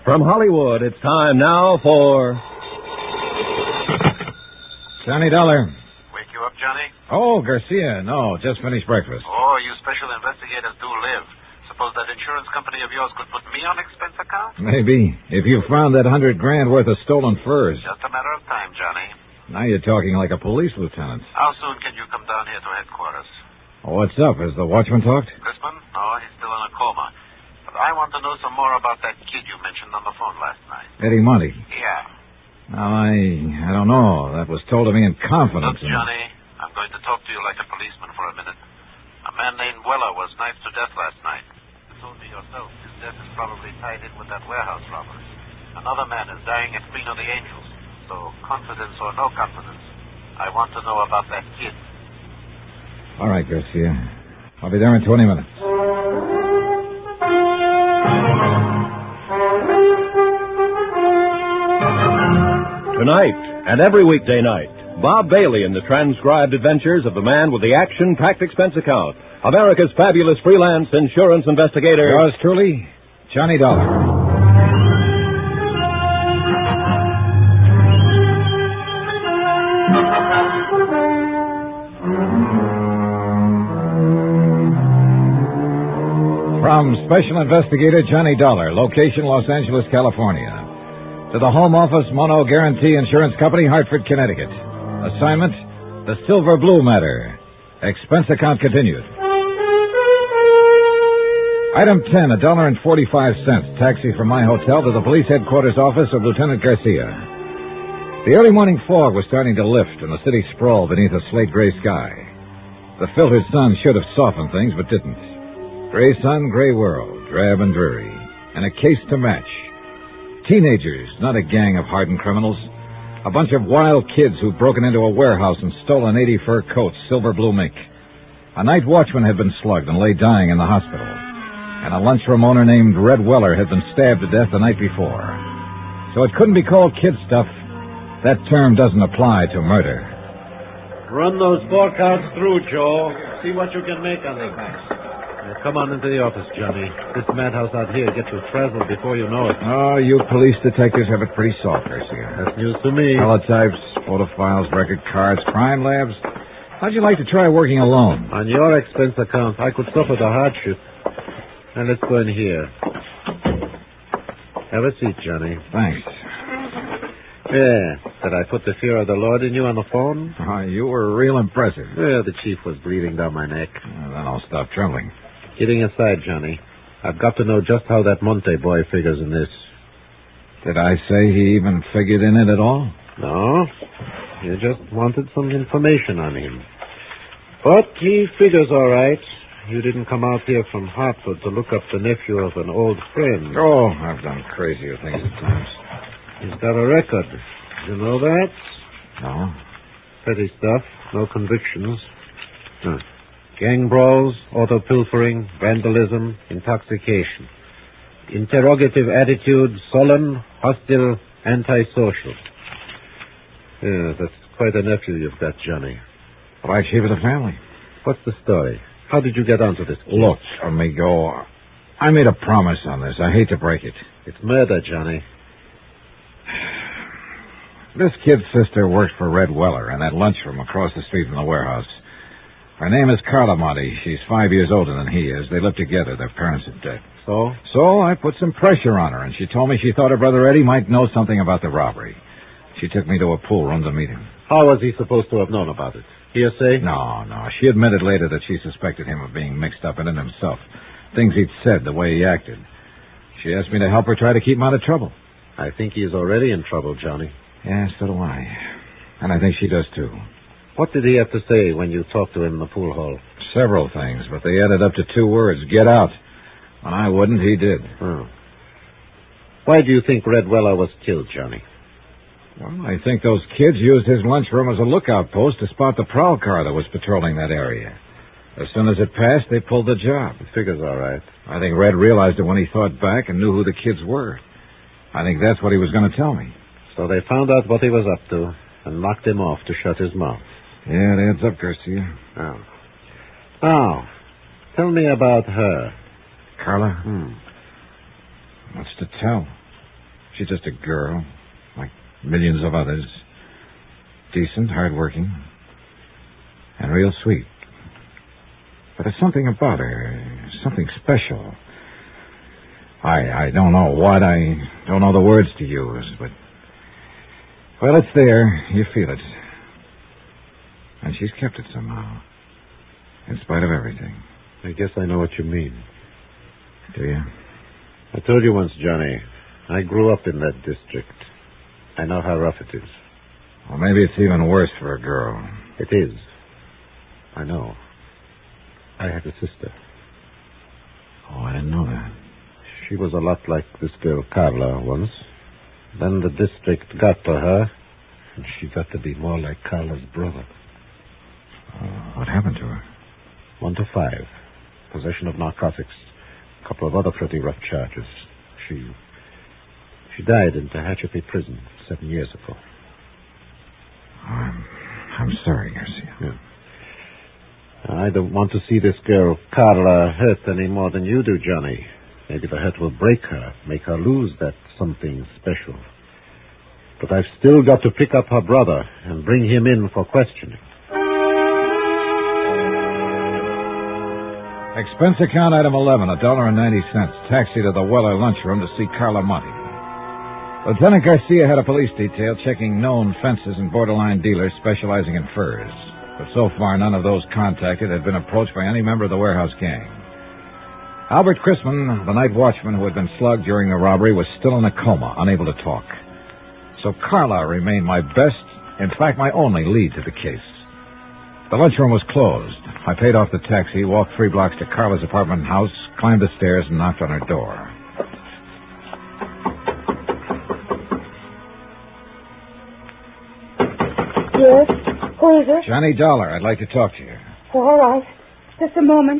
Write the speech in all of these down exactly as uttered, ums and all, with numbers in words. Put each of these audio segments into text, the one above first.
From Hollywood, it's time now for... Johnny Dollar. Wake you up, Johnny? Oh, Garcia. No, just finished breakfast. Oh, you special investigators do live. Suppose that insurance company of yours could put me on expense account? Maybe. If you found that hundred grand worth of stolen furs. Just a matter of time, Johnny. Now you're talking like a police lieutenant. How soon can you come down here to headquarters? Oh, what's up? Has the watchman talked? Crispin? No, he's still in a coma. But I want to know some more about that kid you mentioned on the phone last night. Eddie Monty. Yeah. Now, I I don't know. That was told to me in confidence. Look, Johnny, I'm going to talk to you like a policeman for a minute. A man named Weller was knifed to death last night. You told me yourself his death is probably tied in with that warehouse robbery. Another man is dying at Queen of the Angels. So, confidence or no confidence, I want to know about that kid. All right, Garcia. I'll be there in twenty minutes. Tonight, and every weekday night, Bob Bailey in the transcribed adventures of the man with the action-packed expense account, America's fabulous freelance insurance investigator. Yours truly, Johnny Dollar. From Special Investigator Johnny Dollar, location Los Angeles, California. To the Home Office Mono Guarantee Insurance Company, Hartford, Connecticut. Assignment, the Silver Blue Matter. Expense account continued. Item ten, a dollar and forty-five cents. Taxi from my hotel to the police headquarters office of Lieutenant Garcia. The early morning fog was starting to lift, and the city sprawled beneath a slate-gray sky. The filtered sun should have softened things, but didn't. Gray sun, gray world, drab and dreary, and a case to match. Teenagers, not a gang of hardened criminals. A bunch of wild kids who'd broken into a warehouse and stolen eighty fur coats, silver blue mink. A night watchman had been slugged and lay dying in the hospital. And a lunchroom owner named Red Weller had been stabbed to death the night before. So it couldn't be called kid stuff. That term doesn't apply to murder. Run those four counts through, Joe. See what you can make on the facts. Now, come on into the office, Johnny. This madhouse out here gets you frazzled before you know it. Oh, you police detectives have it pretty soft, Garcia. That's news to me. Teletypes, photo files, record cards, crime labs. How'd you like to try working alone? On your expense account, I could suffer the hardship. Now, let's go in here. Have a seat, Johnny. Thanks. Yeah. Did I put the fear of the Lord in you on the phone? Oh, you were real impressive. Well, the chief was breathing down my neck. Well, then I'll stop trembling. Kidding aside, Johnny, I've got to know just how that Monte boy figures in this. Did I say he even figured in it at all? No. You just wanted some information on him. But he figures all right. You didn't come out here from Hartford to look up the nephew of an old friend. Oh, I've done crazier things at times. He's got a record. You know that? No. Petty stuff. No convictions. Huh. Gang brawls, auto pilfering, vandalism, intoxication. Interrogative attitude, sullen, hostile, antisocial. Yeah, that's quite a nephew you've got, Johnny. Black sheep of the family. What's the story? How did you get onto this case? Look, amigo, I made a promise on this. I hate to break it. It's murder, Johnny. This kid's sister worked for Red Weller in that lunchroom across the street from the warehouse. Her name is Carla Monty. She's five years older than he is. They live together. Their parents are dead. So? So I put some pressure on her, and she told me she thought her brother Eddie might know something about the robbery. She took me to a pool room to meet him. How was he supposed to have known about it? Hearsay? No, no. She admitted later that she suspected him of being mixed up in it himself. Things he'd said, the way he acted. She asked me to help her try to keep him out of trouble. I think he's already in trouble, Johnny. Yeah, so do I. And I think she does, too. What did he have to say when you talked to him in the pool hall? Several things, but they added up to two words, get out. When I wouldn't, he did. Oh. Why do you think Red Weller was killed, Johnny? Well, I think those kids used his lunchroom as a lookout post to spot the prowl car that was patrolling that area. As soon as it passed, they pulled the job. The figure's all right. I think Red realized it when he thought back and knew who the kids were. I think that's what he was going to tell me. So they found out what he was up to and knocked him off to shut his mouth. Yeah, it adds up, Garcia. Oh. Now, tell me about her. Carla? Hmm. What's to tell? She's just a girl, like millions of others. Decent, hardworking, and real sweet. But there's something about her, something special. I I don't know what, I don't know the words to use, but... Well, it's there. You feel it. And she's kept it somehow, in spite of everything. I guess I know what you mean. Do you? I told you once, Johnny, I grew up in that district. I know how rough it is. Well, maybe it's even worse for a girl. It is. I know. I had a sister. Oh, I didn't know that. She was a lot like this girl Carla once. Then the district got to her, and she got to be more like Carla's brother. Uh, what happened to her? One to five. Possession of narcotics. A couple of other pretty rough charges. She... She died in Tehachapi prison seven years ago. Oh, I'm... I'm sorry, Garcia. Yeah. I don't want to see this girl Carla hurt any more than you do, Johnny. Maybe the hurt will break her, make her lose that something special. But I've still got to pick up her brother and bring him in for questioning. Expense account item eleven, a dollar and ninety cents. Taxi to the Weller lunchroom to see Carla Monty. Lieutenant Garcia had a police detail checking known fences and borderline dealers specializing in furs. But so far, none of those contacted had been approached by any member of the warehouse gang. Albert Chrisman, the night watchman who had been slugged during the robbery, was still in a coma, unable to talk. So Carla remained my best, in fact, my only lead to the case. The lunchroom was closed. I paid off the taxi, walked three blocks to Carla's apartment house, climbed the stairs, and knocked on her door. Yes? Who is it? Johnny Dollar. I'd like to talk to you. Oh, all right. Just a moment.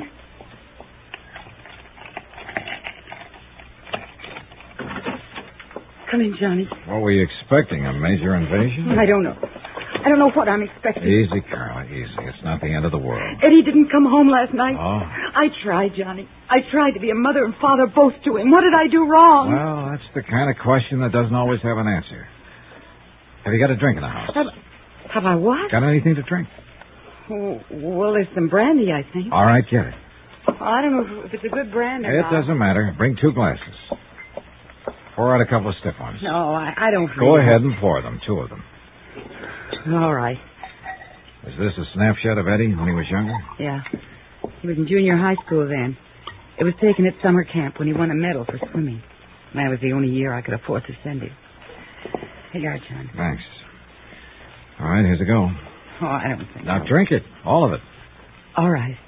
Come in, Johnny. What were you expecting? A major invasion? I don't know. I don't know what I'm expecting. Easy, Carla, easy. It's not the end of the world. Eddie didn't come home last night. Oh? I tried, Johnny. I tried to be a mother and father both to him. What did I do wrong? Well, that's the kind of question that doesn't always have an answer. Have you got a drink in the house? Have, have I what? Got anything to drink? Oh, well, there's some brandy, I think. All right, get it. I don't know if it's a good brand or It not. doesn't matter. Bring two glasses. Pour out a couple of stiff ones. No, I, I don't feel Go it. ahead and pour them, two of them. All right. Is this a snapshot of Eddie when he was younger? Yeah. He was in junior high school then. It was taken at summer camp when he won a medal for swimming. That was the only year I could afford to send him. Here you are, John. Thanks. All right, here's a go. Oh, I don't think Now so. drink it, all of it. All right.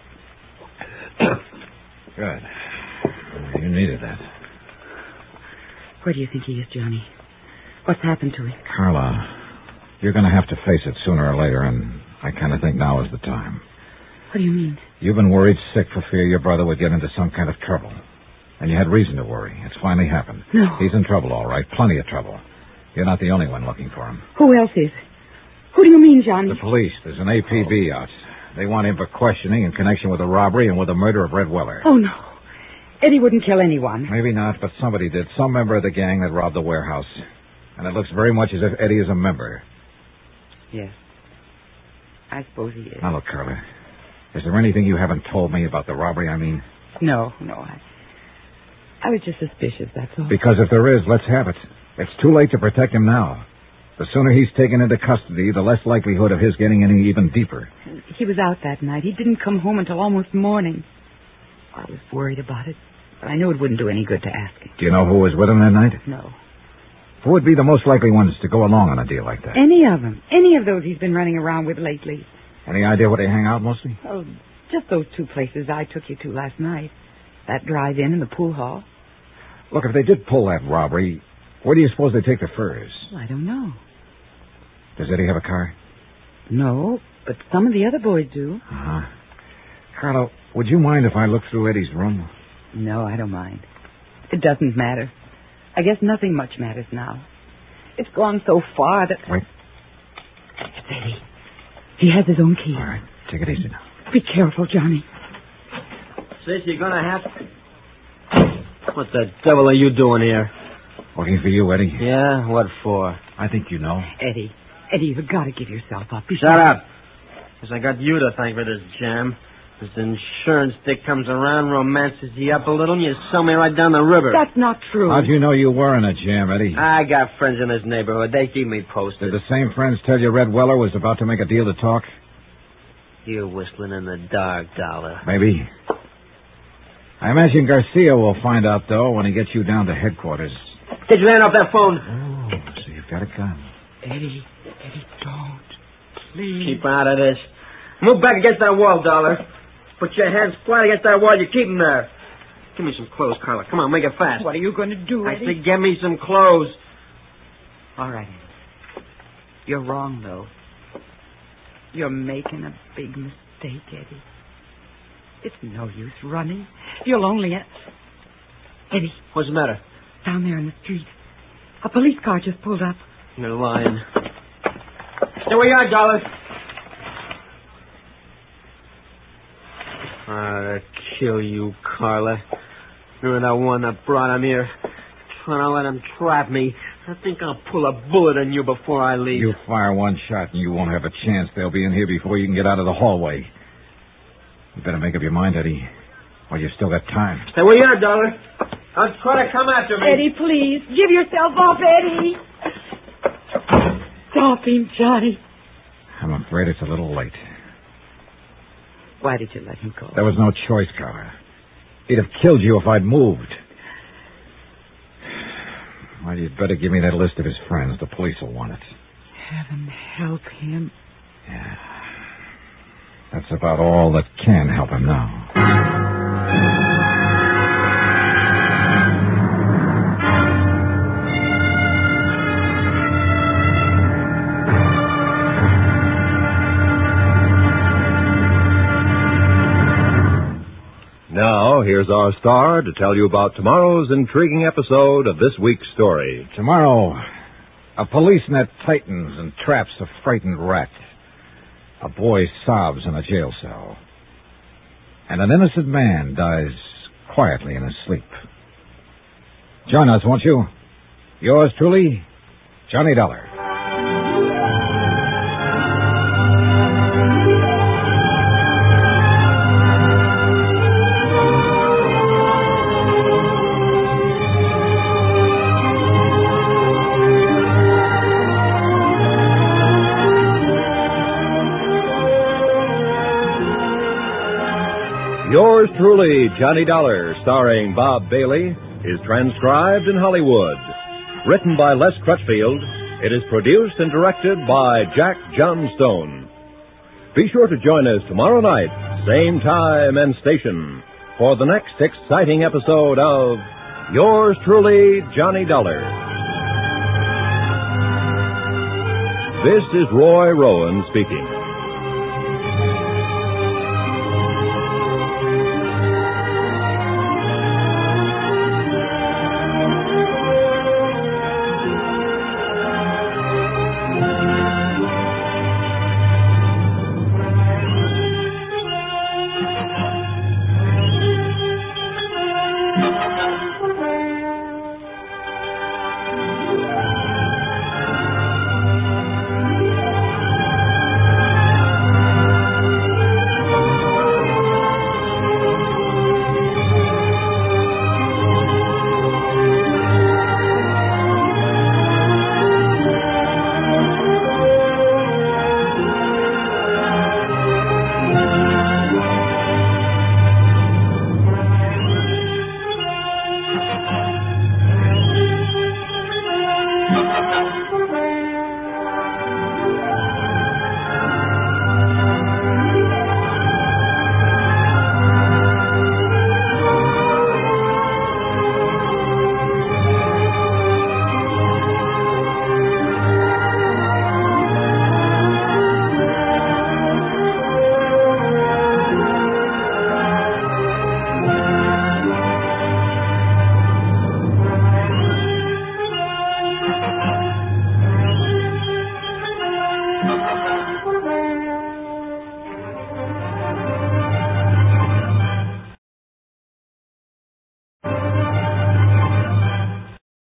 Good. You needed that. Where do you think he is, Johnny? What's happened to him? Carla, you're going to have to face it sooner or later, and I kind of think now is the time. What do you mean? You've been worried sick for fear your brother would get into some kind of trouble. And you had reason to worry. It's finally happened. No. He's in trouble, all right. Plenty of trouble. You're not the only one looking for him. Who else is? Who do you mean, Johnny? The police. There's an A P B out. They want him for questioning in connection with the robbery and with the murder of Red Weller. Oh, no. Eddie wouldn't kill anyone. Maybe not, but somebody did. Some member of the gang that robbed the warehouse. And it looks very much as if Eddie is a member. Yes. I suppose he is. Now, look, Carla. Is there anything you haven't told me about the robbery, I mean? No, no. I, I was just suspicious, that's all. Because if there is, let's have it. It's too late to protect him now. The sooner he's taken into custody, the less likelihood of his getting any even deeper. He was out that night. He didn't come home until almost morning. I was worried about it, but I knew it wouldn't do any good to ask him. Do you know who was with him that night? No. Who would be the most likely ones to go along on a deal like that? Any of them. Any of those he's been running around with lately. Any idea where they hang out mostly? Oh, just those two places I took you to last night. That drive-in and the pool hall. Look, if they did pull that robbery, where do you suppose they take the furs? Well, I don't know. Does Eddie have a car? No, but some of the other boys do. Uh-huh. Carlo, would you mind if I looked through Eddie's room? No, I don't mind. It doesn't matter. I guess nothing much matters now. It's gone so far that... Wait. It's Eddie. He has his own key. All right, take it easy now. Be careful, Johnny. Sis, you're gonna have... What the devil are you doing here? Looking for you, Eddie. Yeah? What for? I think you know. Eddie, Eddie, you've got to give yourself up. You Shut up. Because I got you to thank for this jam. This insurance dick comes around, romances you up a little, and you sell me right down the river. That's not true. How'd you know you were in a jam, Eddie? I got friends in this neighborhood. They keep me posted. Did the same friends tell you Red Weller was about to make a deal to talk? You're whistling in the dark, Dollar. Maybe. I imagine Garcia will find out, though, when he gets you down to headquarters. Get your hand off that phone. Oh, so you've got a gun. Eddie, Eddie, don't. Please. Keep out of this. Move back against that wall, Dollar. Put your hands flat against that wall. You keep them there. Give me some clothes, Carla. Come on, make it fast. What are you going to do, I Eddie? said, get me some clothes. All right, Eddie. You're wrong, though. You're making a big mistake, Eddie. It's no use running. You'll only... Eddie. What's the matter? Down there in the street. A police car just pulled up. You're lying. Stay where you are, Dollar. I'll kill you, Carla. You're the one that brought him here. Trying to let him trap me. I think I'll pull a bullet on you before I leave. You fire one shot and you won't have a chance. They'll be in here before you can get out of the hallway. You better make up your mind, Eddie. While you've still got time. Stay where you are, Dollar. I'll try to come after me. Eddie, please. Give yourself up, Eddie. Stop him, Johnny. I'm afraid it's a little late. Why did you let him go? There was no choice, Carla. He'd have killed you if I'd moved. Well, you'd better give me that list of his friends. The police will want it. Heaven help him. Yeah. That's about all that can help him now. Now, here's our star to tell you about tomorrow's intriguing episode of this week's story. Tomorrow, a police net tightens and traps a frightened rat. A boy sobs in a jail cell. And an innocent man dies quietly in his sleep. Join us, won't you? Yours truly, Johnny Dollar. Yours truly, Johnny Dollar, starring Bob Bailey, is transcribed in Hollywood. Written by Les Crutchfield, it is produced and directed by Jack Johnstone. Be sure to join us tomorrow night, same time and station, for the next exciting episode of Yours truly, Johnny Dollar. This is Roy Rowan speaking.